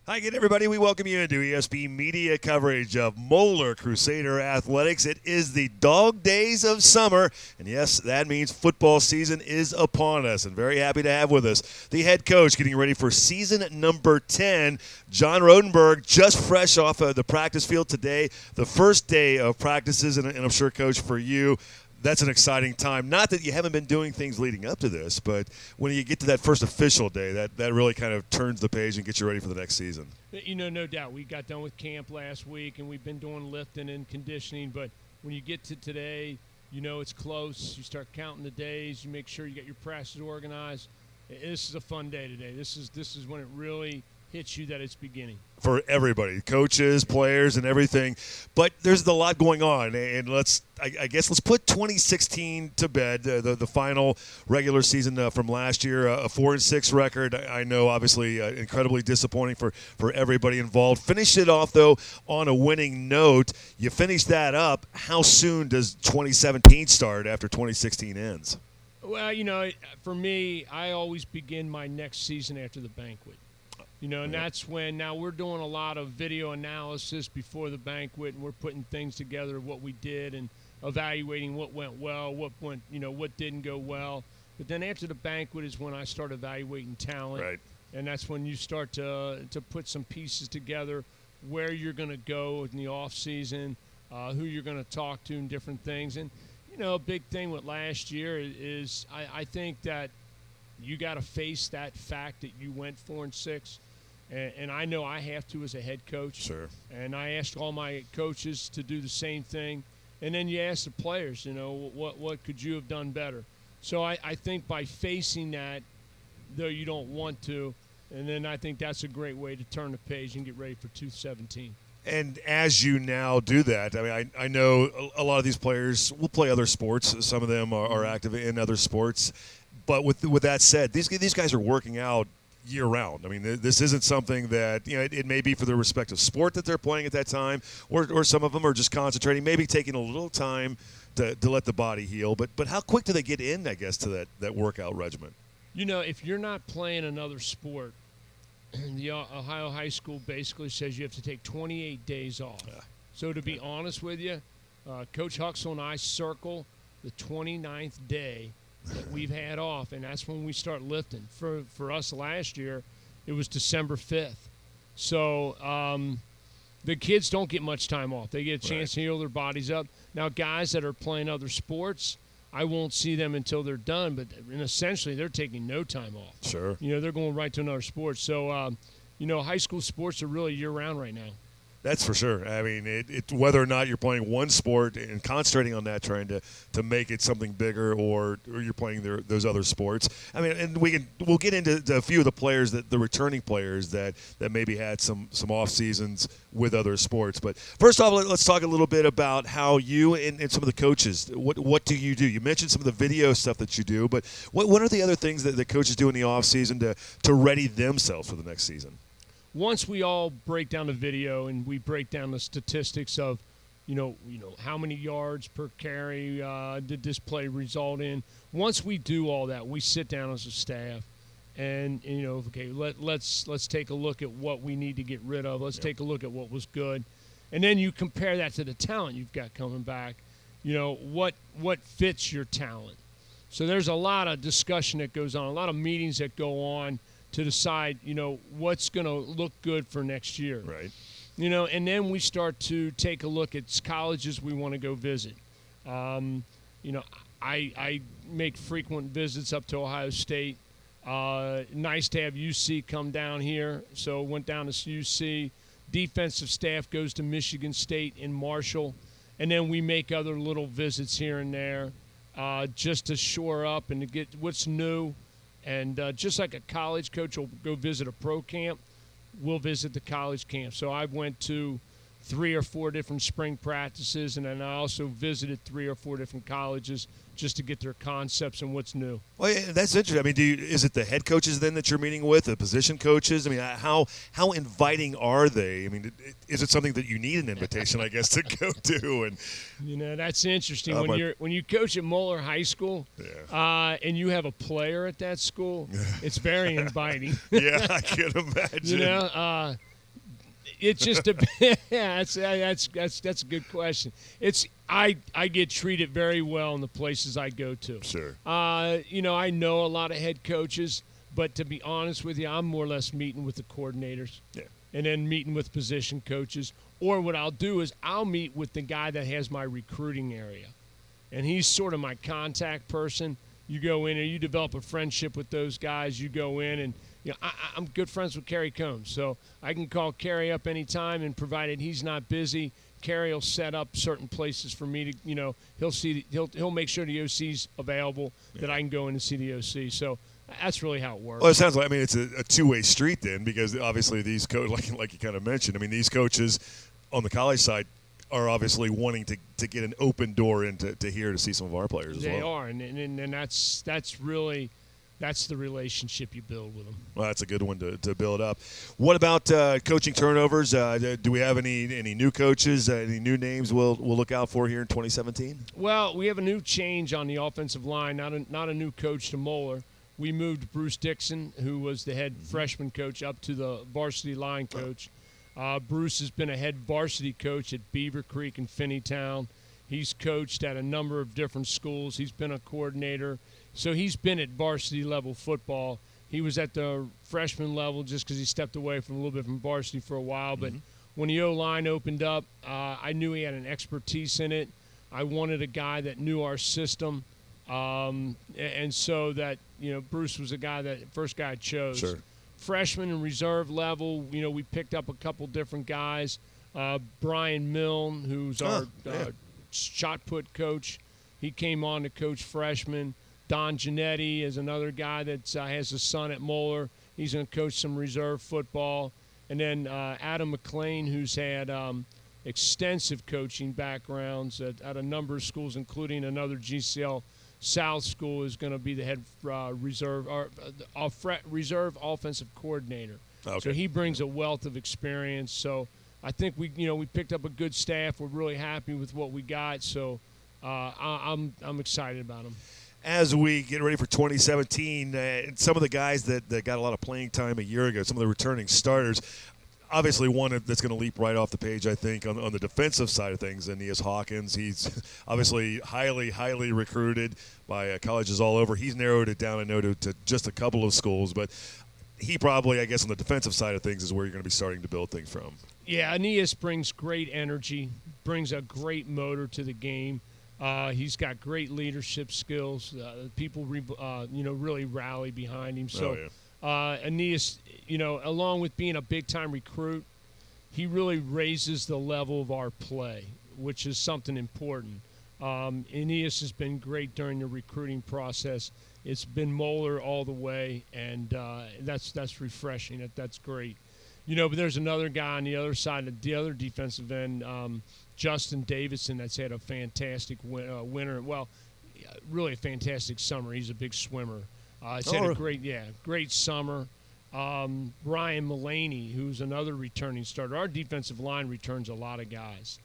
Hi again, everybody. We welcome you into ESP Media coverage of Moeller Crusader Athletics. It is the dog days of summer, and yes, that means football season is upon us. And very happy to have with us the head coach getting ready for season number 10, John Rodenberg, just fresh off of the practice field today, the first day of practices, and I'm sure, Coach, for you, that's an exciting time. Not that you haven't been doing things leading up to this, but when you get to that first official day, that really kind of turns the page and gets you ready for the next season. You know, no doubt. We got done with camp last week, and we've been doing lifting and conditioning. But when you get to today, you know it's close. You start counting the days. You make sure you get your practice organized. This is a fun day today. This is when it really hits you that it's beginning. For everybody, coaches, players, and everything. But there's a lot going on, and I guess let's put 2016 to bed. The final regular season from last year, a 4-6 record. I know, obviously, incredibly disappointing for everybody involved. Finished it off though on a winning note. You finish that up. How soon does 2017 start after 2016 ends? Well, you know, for me, I always begin my next season after the banquet. You know, and that's when now we're doing a lot of video analysis before the banquet, and we're putting things together of what we did and evaluating what went well, what went, you know, what didn't go well. But then after the banquet is when I start evaluating talent, right? And that's when you start to put some pieces together, where you're going to go in the off season, who you're going to talk to, and different things. And you know, a big thing with last year is I think that you got to face that fact that you went 4-6. And I know I have to as a head coach. Sure. And I asked all my coaches to do the same thing. And then you ask the players, you know, what could you have done better? So I think by facing that, though you don't want to, and then I think that's a great way to turn the page and get ready for 2017. And as you now do that, I mean, I know a lot of these players will play other sports. Some of them are active in other sports. But with that said, these guys are working out year-round. I mean, this isn't something that, you know, it may be for their respective sport that they're playing at that time, or some of them are just concentrating, maybe taking a little time to let the body heal. But how quick do they get in, I guess, to that workout regimen? You know, if you're not playing another sport, the Ohio High School basically says you have to take 28 days off. Yeah. So to be honest with you, Coach Huxell and I circle the 29th day that we've had off, and that's when we start lifting. For us last year, it was December 5th. So the kids don't get much time off. They get a chance to heal their bodies up. Now, guys that are playing other sports, I won't see them until they're done, but essentially they're taking no time off. Sure. You know, they're going right to another sport. So, you know, high school sports are really year-round right now. That's for sure. I mean, it whether or not you're playing one sport and concentrating on that, trying to make it something bigger, or you're playing those other sports. I mean, and we'll get into a few of the players, the returning players that maybe had some off seasons with other sports. But first off, let's talk a little bit about how you and some of the coaches. What do you do? You mentioned some of the video stuff that you do, but what are the other things that the coaches do in the off season to ready themselves for the next season? Once we all break down the video and we break down the statistics of, you know how many yards per carry did this play result in. Once we do all that, we sit down as a staff, and you know, okay, let's take a look at what we need to get rid of. Let's take a look at what was good, and then you compare that to the talent you've got coming back. You know, what fits your talent. So there's a lot of discussion that goes on, a lot of meetings that go on to decide, you know, what's going to look good for next year. Right. You know, and then we start to take a look at colleges we want to go visit. You know, I make frequent visits up to Ohio State. Nice to have UC come down here. So went down to UC. Defensive staff goes to Michigan State and Marshall. And then we make other little visits here and there just to shore up and to get what's new. And just like a college coach will go visit a pro camp, we'll visit the college camp. So I went to 3 or 4 different spring practices, and then I also visited 3 or 4 different colleges just to get their concepts and what's new. Well, yeah, that's interesting. I mean, is it the head coaches then that you're meeting with, the position coaches? I mean, how inviting are they? I mean, is it something that you need an invitation, I guess, to go to? And you know, that's interesting. When you coach at Moeller High School, and you have a player at that school, it's very inviting. Yeah, I can imagine. You know, It just depends. Yeah, that's a good question. I get treated very well in the places I go to. Sure. I know a lot of head coaches, but to be honest with you, I'm more or less meeting with the coordinators. Yeah. And then meeting with position coaches. Or what I'll do is I'll meet with the guy that has my recruiting area. And he's sort of my contact person. You go in and you develop a friendship with those guys. You go in and, I'm good friends with Kerry Combs. So I can call Kerry up anytime, and provided he's not busy, Kerry will set up certain places for me to, he'll make sure the OC's available that I can go in and see the OC. So that's really how it works. Well, it sounds like, it's a two-way street then, because obviously these coaches, like you kind of mentioned, these coaches on the college side are obviously wanting to get an open door into here to see some of our players as well. They are, and that's really the relationship you build with them. Well, that's a good one to build up. What about coaching turnovers? Do we have any new coaches, any new names we'll look out for here in 2017? Well, we have a new change on the offensive line, not a new coach to Moeller. We moved Bruce Dixon, who was the head freshman coach, up to the varsity line coach. Bruce has been a head varsity coach at Beaver Creek and Finneytown. He's coached at a number of different schools. He's been a coordinator. So he's been at varsity level football. He was at the freshman level just because he stepped away from a little bit from varsity for a while. But when the O-line opened up, I knew he had an expertise in it. I wanted a guy that knew our system. And so that, Bruce was first guy I chose. Sure. Freshman and reserve level, we picked up a couple different guys. Brian Milne, who's our shot put coach, he came on to coach freshman. Don Giannetti is another guy that has a son at Moeller. He's going to coach some reserve football. And then Adam McLean, who's had extensive coaching backgrounds at a number of schools, including another GCL South school, is going to be the head reserve offensive coordinator. Okay. So he brings a wealth of experience. So I think we picked up a good staff. We're really happy with what we got. So I'm excited about them. As we get ready for 2017, some of the guys that got a lot of playing time a year ago, some of the returning starters, obviously one that's going to leap right off the page, I think, on the defensive side of things, Aeneas Hawkins. He's obviously highly, highly recruited by colleges all over. He's narrowed it down, I know, to just a couple of schools, but he probably, I guess, on the defensive side of things is where you're going to be starting to build things from. Yeah, Aeneas brings great energy, brings a great motor to the game. He's got great leadership skills. People, really rally behind him. So, Aeneas, along with being a big-time recruit, he really raises the level of our play, which is something important. Aeneas has been great during the recruiting process. It's been Moeller all the way, and that's refreshing. That's great. But there's another guy on the other side of the other defensive end, Justin Davidson, that's had a fantastic winter. Well, really a fantastic summer. He's a big swimmer. He's had a great summer. Ryan Mullaney, who's another returning starter. Our defensive line returns a lot of guys.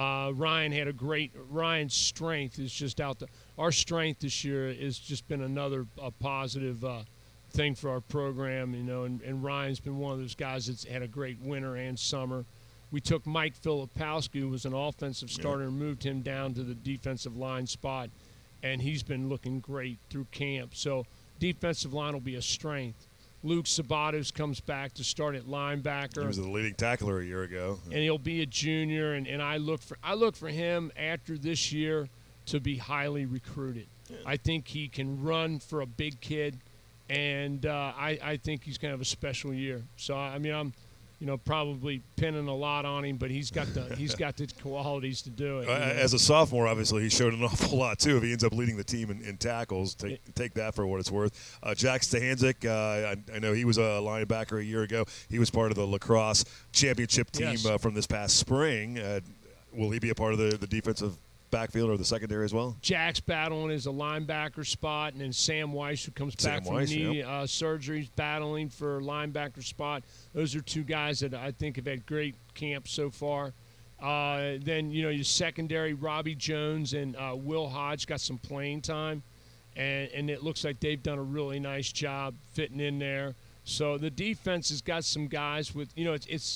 Ryan's strength is just out there. Our strength this year has just been another positive thing for our program, and Ryan's been one of those guys that's had a great winter and summer. We took Mike Filipowski, who was an offensive starter, and moved him down to the defensive line spot, and he's been looking great through camp. So defensive line will be a strength. Luke Sabatos comes back to start at linebacker. He was the leading tackler a year ago. And he'll be a junior, and I look for him after this year to be highly recruited. Yeah. I think he can run for a big kid, and I think he's going to have a special year. So, I'm probably pinning a lot on him, but he's got the qualities to do it. As a sophomore, obviously, he showed an awful lot, too. If he ends up leading the team in tackles, take that for what it's worth. Jack Stahanzik, I know he was a linebacker a year ago. He was part of the lacrosse championship team from this past spring. Will he be a part of the defensive backfield or the secondary as well? Jack's battling is a linebacker spot, and then Sam Weiss, who comes back from knee surgery, is battling for linebacker spot. Those are two guys that I think have had great camps so far. Then, your secondary, Robbie Jones and Will Hodge got some playing time, and it looks like they've done a really nice job fitting in there. So the defense has got some guys with, it's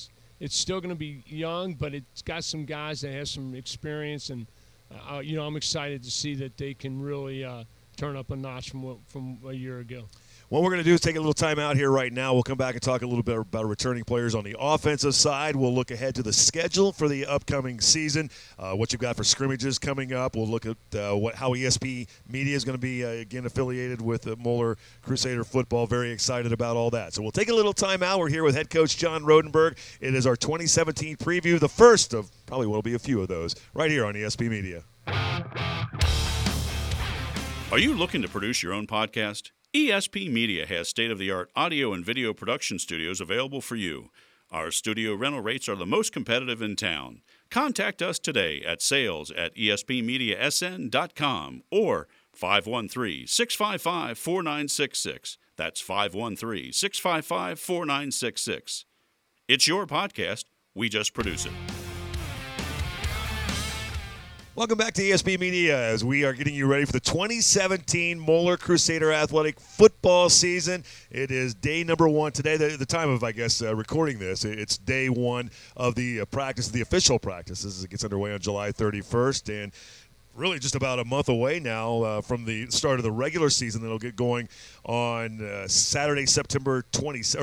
it's still going to be young, but it's got some guys that have some experience, and I'm excited to see that they can really turn up a notch from a year ago. What we're going to do is take a little time out here right now. We'll come back and talk a little bit about returning players on the offensive side. We'll look ahead to the schedule for the upcoming season, what you've got for scrimmages coming up. We'll look at how ESP Media is going to be, again, affiliated with Moeller Crusader football. Very excited about all that. So we'll take a little time out. We're here with head coach John Rodenberg. It is our 2017 preview, the first of probably will be a few of those, right here on ESP Media. Are you looking to produce your own podcast? ESP Media has state-of-the-art audio and video production studios available for you. Our studio rental rates are the most competitive in town. Contact us today at sales@espmediasn.com or 513-655-4966. That's 513-655-4966. It's your podcast. We just produce it. Welcome back to ESP Media as we are getting you ready for the 2017 Moeller Crusader Athletic football season. It is day number 1 today. The time of, I guess, recording this, it's day 1 of the practice, the official practice. As it gets underway on July 31st, and really just about a month away now from the start of the regular season. That'll get going on Saturday, August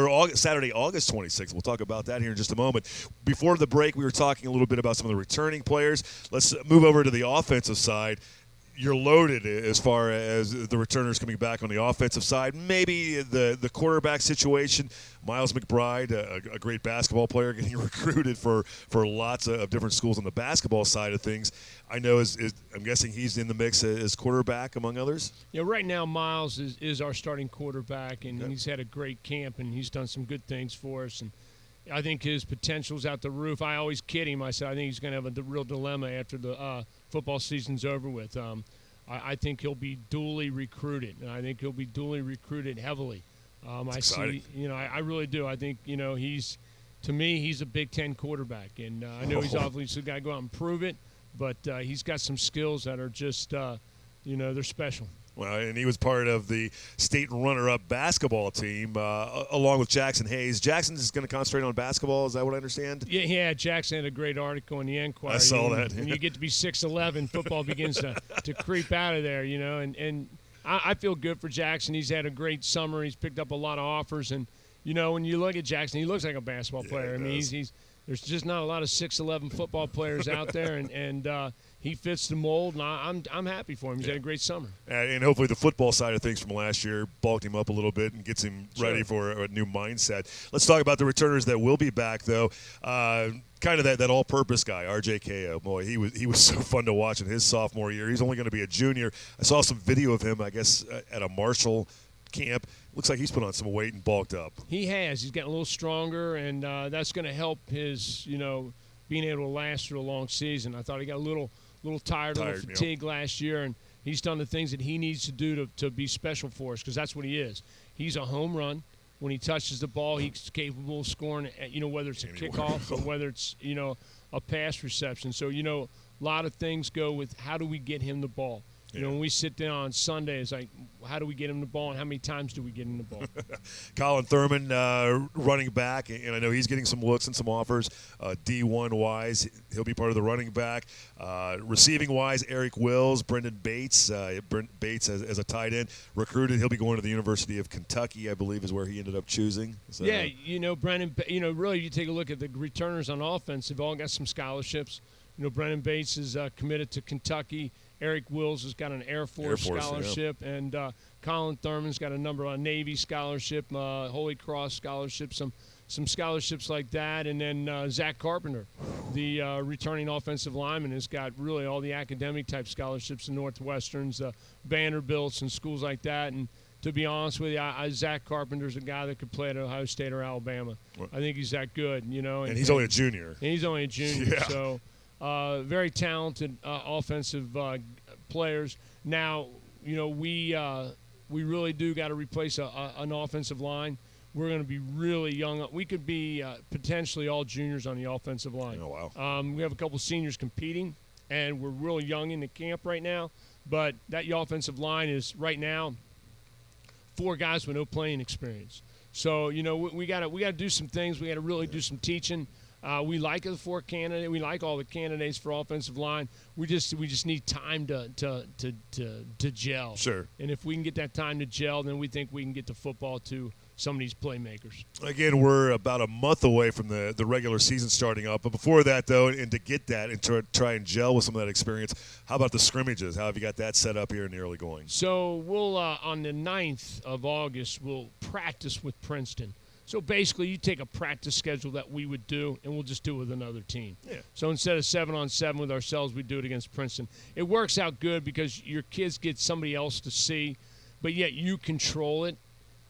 26th. We'll talk about that here in just a moment. Before the break, we were talking a little bit about some of the returning players. Let's move over to the offensive side. You're loaded as far as the returners coming back on the offensive side. Maybe the quarterback situation. Miles McBride, a great basketball player, getting recruited for lots of different schools on the basketball side of things. I know I'm guessing he's in the mix as quarterback, among others. Yeah, right now Miles is our starting quarterback, and he's had a great camp, and he's done some good things for us. And I think his potential's out the roof. I always kid him. I said I think he's going to have a real dilemma after the football season's over with. I think he'll be duly recruited, and I think he'll be duly recruited heavily. Exciting. I really do. I think, he's a Big Ten quarterback, and I know he's obviously got to go out and prove it, but he's got some skills that are just, they're special. Well, and he was part of the state runner-up basketball team along with Jackson Hayes. Jackson is going to concentrate on basketball. Is that what I understand? Yeah. Jackson had a great article in the Enquirer. I saw that. When you get to be 6'11", football begins to creep out of there, and I feel good for Jackson. He's had a great summer. He's picked up a lot of offers, and when you look at Jackson, he looks like a basketball player. I mean, there's just not a lot of 6'11" football players out there, and he fits the mold, and I'm happy for him. He's had a great summer. And hopefully the football side of things from last year bulked him up a little bit and gets him ready for a new mindset. Let's talk about the returners that will be back, though. Kind of that all-purpose guy, R.J. Kao. Boy, he was so fun to watch in his sophomore year. He's only going to be a junior. I saw some video of him, I guess, at a Marshall camp. Looks like he's put on some weight and bulked up. He has. He's getting a little stronger, and that's going to help his, being able to last through a long season. I thought he got a little tired, a little fatigued last year, and he's done the things that he needs to do to be special for us, because that's what he is. He's a home run. When he touches the ball, he's capable of scoring, whether it's a kickoff or whether it's, a pass reception. So, a lot of things go with how do we get him the ball. When we sit down on Sunday, it's like, how do we get him the ball, and how many times do we get him the ball? Colin Thurman, running back, and I know he's getting some looks and some offers. D1-wise, he'll be part of the running back. Receiving-wise, Eric Wills, Brendan Bates. Bates as a tight end. Recruited, he'll be going to the University of Kentucky, I believe, is where he ended up choosing. So. Yeah, Brendan, really, you take a look at the returners on offense. They've all got some scholarships. Brendan Bates is committed to Kentucky. Eric Wills has got an Air Force scholarship, and Colin Thurman's got a number on Navy scholarship, Holy Cross scholarship, some scholarships like that. And then Zach Carpenter, the returning offensive lineman, has got really all the academic-type scholarships in Northwesterns, Vanderbilts, and schools like that. And to be honest with you, Zach Carpenter's a guy that could play at Ohio State or Alabama. I think he's that good, And he's only a junior. And he's only a junior, yeah. So very talented offensive players. Now, we really do got to replace an offensive line. We're going to be really young. We could be potentially all juniors on the offensive line. Oh, wow. We have a couple seniors competing, and we're really young in the camp right now. But that offensive line is right now 4 guys with no playing experience. So, we got to do some things. We got to really do some teaching. We like the 4 candidates. We like all the candidates for offensive line. We just need time to gel. Sure. And if we can get that time to gel, then we think we can get the football to some of these playmakers. Again, we're about a month away from the regular season starting up. But before that, though, and to get that and to try and gel with some of that experience, how about the scrimmages? How have you got that set up here in the early going? So we'll on the 9th of August, we'll practice with Princeton. So basically, you take a practice schedule that we would do, and we'll just do it with another team. Yeah. So instead of 7-on-7 with ourselves, we do it against Princeton. It works out good because your kids get somebody else to see, but yet you control it.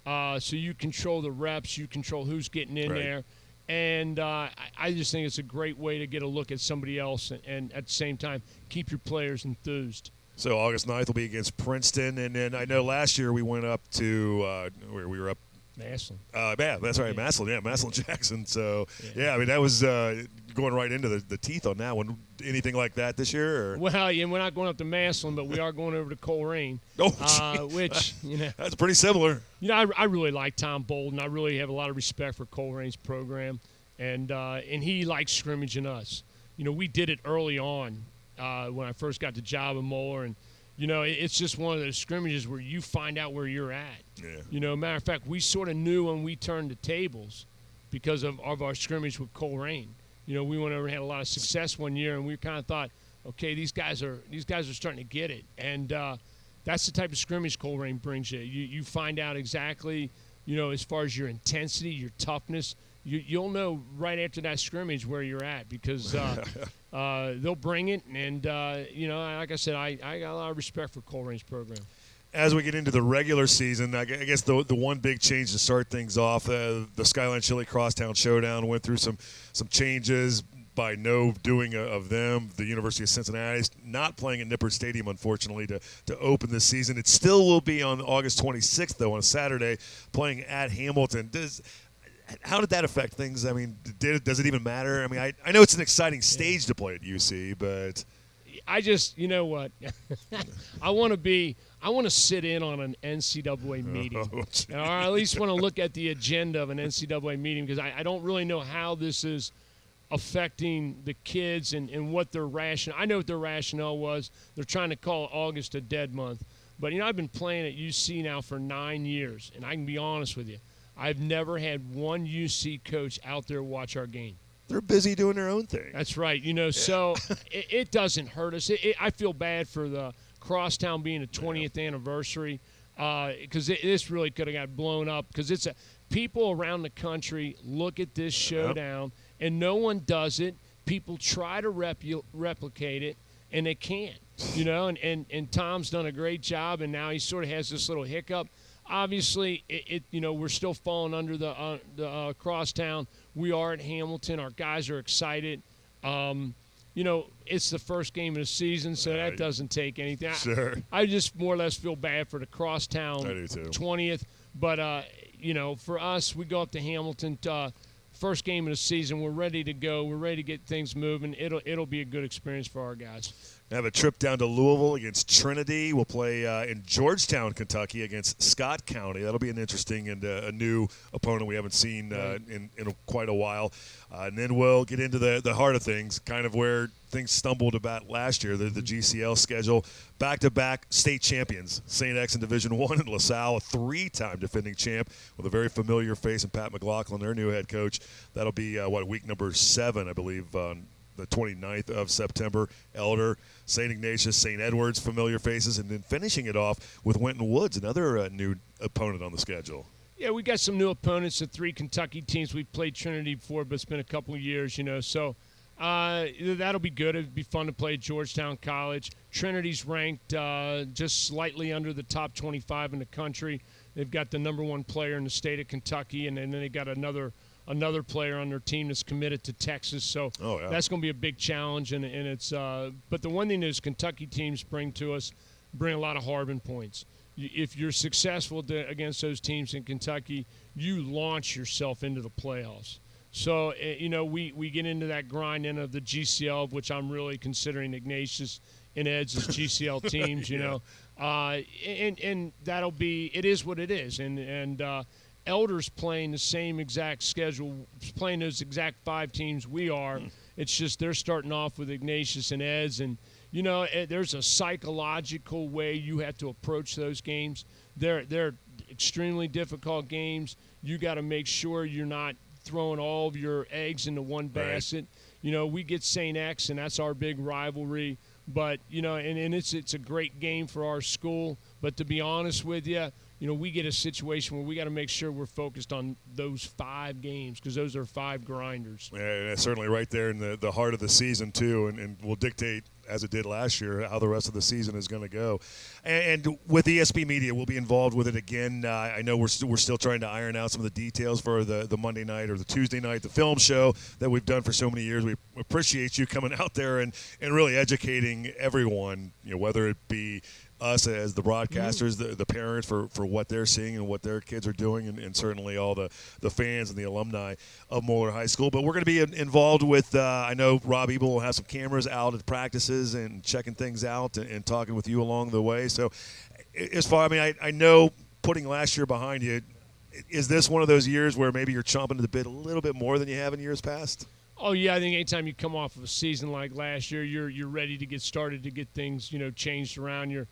So you control the reps, you control who's getting in there. And I just think it's a great way to get a look at somebody else and at the same time keep your players enthused. So August 9th will be against Princeton. And then I know last year we went up to where we were up. Massillon. Yeah, that's right, Massillon. Yeah, Massillon Jackson. So, I mean, that was going right into the teeth on that one. Anything like that this year? Or? Well, yeah, we're not going up to Massillon, but we are going over to Coleraine. Which, that's pretty similar. I really like Tom Bolden. I really have a lot of respect for Coleraine's program, and he likes scrimmaging us. We did it early on when I first got the job in Moeller, and it's just one of those scrimmages where you find out where you're at. Yeah. Matter of fact, we sort of knew when we turned the tables because of our scrimmage with Coleraine. We went over and had a lot of success one year, and we kind of thought, okay, these guys are starting to get it, and that's the type of scrimmage Coleraine brings you. You find out exactly, as far as your intensity, your toughness. You'll know right after that scrimmage where you're at because they'll bring it. And, like I said, I got a lot of respect for Coleraine's program. As we get into the regular season, I guess the one big change to start things off, the Skyline Chili Crosstown Showdown went through some changes by no doing of them. The University of Cincinnati is not playing at Nippert Stadium, unfortunately, to open this season. It still will be on August 26th, though, on a Saturday, playing at Hamilton. How did that affect things? I mean, does it even matter? I mean, I know it's an exciting stage to play at UC, but I just, what? I want to sit in on an NCAA meeting, or at least want to look at the agenda of an NCAA meeting because I don't really know how this is affecting the kids and what their rationale. I know what their rationale was. They're trying to call August a dead month. But, I've been playing at UC now for 9 years, and I can be honest with you. I've never had one UC coach out there watch our game. They're busy doing their own thing. That's right. So it doesn't hurt us. I feel bad for the Crosstown being a 20th anniversary because this really could have got blown up because people around the country look at this showdown and no one does it. People try to replicate it and they can't. And Tom's done a great job and now he sort of has this little hiccup. Obviously, we're still falling under the Crosstown. We are at Hamilton. Our guys are excited. It's the first game of the season, so that doesn't take anything. Sure. I just more or less feel bad for the Crosstown 20th. But, for us, we go up to Hamilton. First game of the season. We're ready to go. We're ready to get things moving. It'll be a good experience for our guys. Have a trip down to Louisville against Trinity. We'll play in Georgetown, Kentucky against Scott County. That'll be an interesting and a new opponent we haven't seen in quite a while. And then we'll get into the heart of things, kind of where things stumbled about last year, the GCL schedule. Back-to-back state champions, St. X in Division I and LaSalle, a 3-time defending champ with a very familiar face in Pat McLaughlin, their new head coach. That'll be, week number 7, I believe, on the 29th of September. Elder, St. Ignatius, St. Edwards, familiar faces, and then finishing it off with Winton Woods, another new opponent on the schedule. Yeah, we got some new opponents, the 3 Kentucky teams. We've played Trinity before, but it's been a couple of years, so that'll be good. It'd be fun to play Georgetown College. Trinity's ranked just slightly under the top 25 in the country. They've got the number 1 player in the state of Kentucky, and then they got another player on their team that's committed to Texas. So that's going to be a big challenge. And it's but the one thing is Kentucky teams bring a lot of Harbin points. If you're successful against those teams in Kentucky, you launch yourself into the playoffs. So, we get into that grind in of the GCL, which I'm really considering Ignatius and Ed's as GCL teams, and that'll be – it is what it is. And Elder's playing the same exact schedule, playing those exact 5 teams we are. It's just they're starting off with Ignatius and Eds, and there's a psychological way you have to approach those games. They're extremely difficult games. You got to make sure you're not throwing all of your eggs into one basket. Right. We get St. X, and that's our big rivalry. But and it's a great game for our school. But to be honest with you, we get a situation where we got to make sure we're focused on those 5 games because those are 5 grinders. Yeah, that's certainly right there in the heart of the season, too, and will dictate, as it did last year, how the rest of the season is going to go. And with ESP Media, we'll be involved with it again. I know we're still trying to iron out some of the details for the Monday night or the Tuesday night, the film show that we've done for so many years. We appreciate you coming out there and really educating everyone, whether it be us as the broadcasters, the parents for what they're seeing and what their kids are doing, and certainly all the fans and the alumni of Moeller High School. But we're going to be involved with, I know Rob Ebel will have some cameras out at practices and checking things out and talking with you along the way. So I know putting last year behind you, is this one of those years where maybe you're chomping at the bit a little bit more than you have in years past? Oh, yeah, I think anytime you come off of a season like last year, you're ready to get started to get things, changed around. You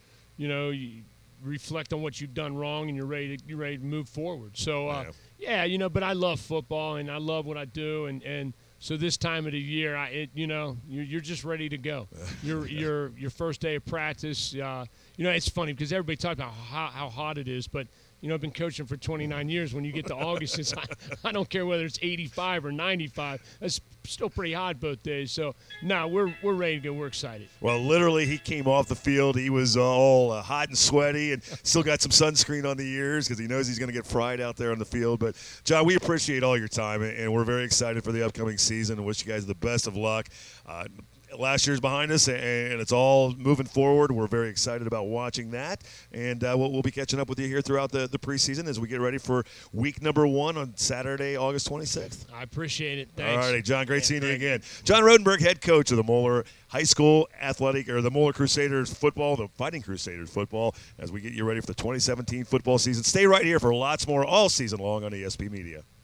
reflect on what you've done wrong, and you're ready to move forward. So, but I love football, and I love what I do, and so this time of the year, you're just ready to go. Your first day of practice, it's funny because everybody talks about how hot it is, but I've been coaching for 29 years. When you get to August, I don't care whether it's 85 or 95. That's still pretty hot both days. So, we're ready to go. We're excited. Well, literally, he came off the field. He was all hot and sweaty and still got some sunscreen on the ears because he knows he's going to get fried out there on the field. But, John, we appreciate all your time, and we're very excited for the upcoming season and wish you guys the best of luck. Last year's behind us, and it's all moving forward. We're very excited about watching that, and we'll be catching up with you here throughout the preseason as we get ready for week number 1 on Saturday, August 26th. I appreciate it. Thanks. All righty, John, great seeing you again. John Rodenberg, head coach of the Moeller High School Athletic, or the Moeller Crusaders football, the Fighting Crusaders football, as we get you ready for the 2017 football season. Stay right here for lots more all season long on ESP Media.